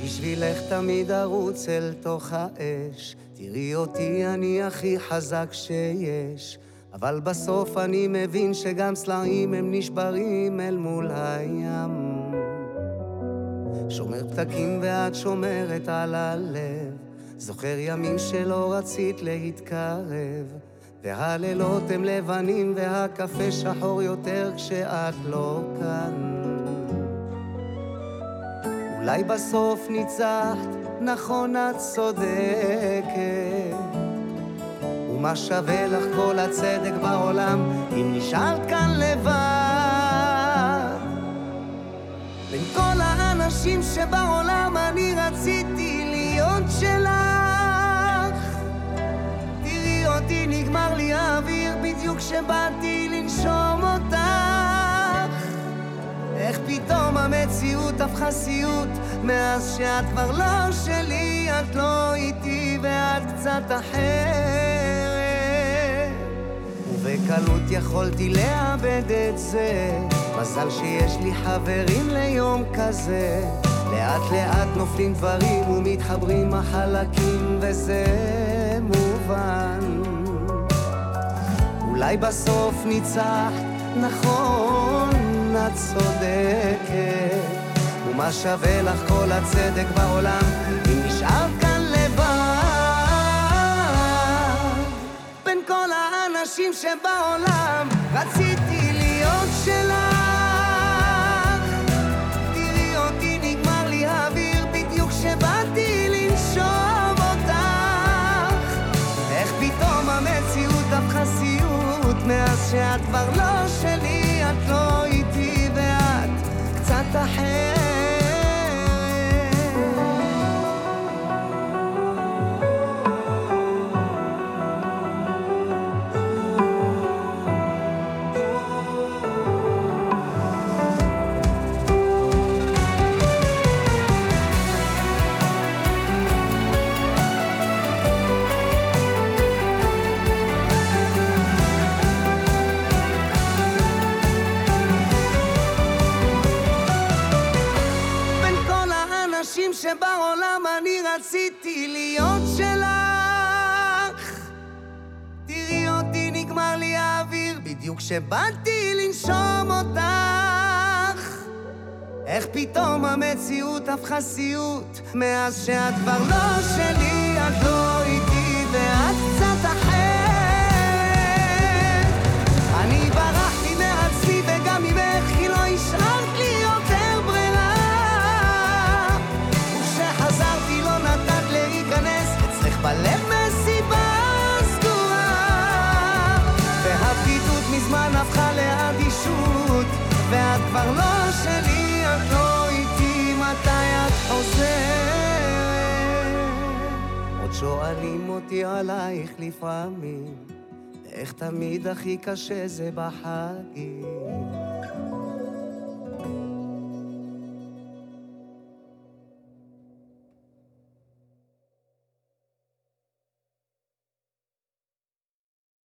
בשבילך תמיד ארוץ אל תוך האש. תראי אותי, אני הכי חזק שיש, אבל בסוף אני מבין שגם סלעים הם נשברים אל מול הים. שומר פתקים ואת שומרת על הלב, זוכר ימים שלא רצית להתקרב, והלילות הם לבנים והקפה שחור יותר כשאת לא כאן. אולי בסוף ניצחת, נכון את צודקת, ומה שווה לך כל הצדק בעולם אם נשארת כאן לבד? בין כל האנשים שבעולם אני רציתי להיות שלך. תראי אותי, נגמר לי האוויר בדיוק שבאתי לנשום אותך. איך פתאום המציאות הפכה סיוט, מאז שאת כבר לא שלי, את לא איתי ואת קצת אחרת, ובקלות יכולתי לאבד את זה. מזל שיש לי חברים ליום כזה, לאט לאט נופלים דברים ומתחברים החלקים וזה מובן. אולי בסוף ניצחת, נכון את צודקת, ומה שווה לך כל הצדק בעולם אם נשאר כאן לבד? בין כל האנשים שבעולם רציתי להיות שלך. תראי אותי, נגמר לי האוויר בדיוק שבאתי לנשום אותך. איך פתאום המציאות הפכה סיוט, מאז שאת כבר לא שלי, את לא איתי ואת קצת אחרת. שבעולם אני רציתי להיות שלך. תראי אותי, נגמר לי האוויר בדיוק שבאתי לנשום אותך. איך פתאום המציאות הפכה סיוט, מאז שאת כבר לא שלי, את לא איתי ואת קצת אחרת. אני ברחתי מעצמי וגם ממך, כי לא השארת לי יותר ברירה. וכשחזרתי לא נתת להיכנס, אצלך בלב מסיבה סגורה. והבדידות מזמן הפכה לאדישות, ואת כבר לא שלי, את לא איתי, מתי את חוזרת? עוד שואלים אותי עלייך לפעמים, איך תמיד הכי קשה זה בחגים.